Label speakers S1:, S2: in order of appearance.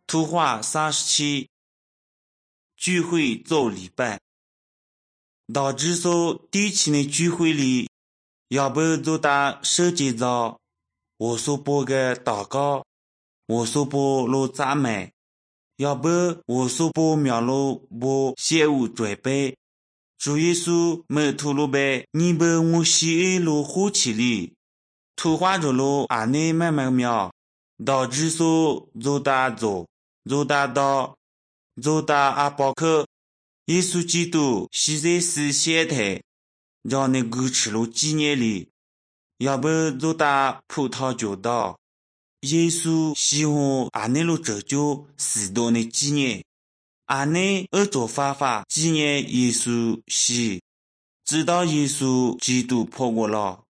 S1: 图画37，聚会做礼拜。到这所地区的聚会里，要不就打手机上，我所播个祷告，我所播录赞美，要不我所播描录播写物准备。主耶稣没吐露呗，你把我写录火气里，图画着路俺内慢慢描，到这所就打走。就打到，就打阿巴克，耶稣基督现在是现代，让那个吃了纪念里，要不就打葡萄酒道，耶稣希望阿内路拯救许多的纪念，阿内二做方法纪念耶稣是，直到耶稣基督破过了。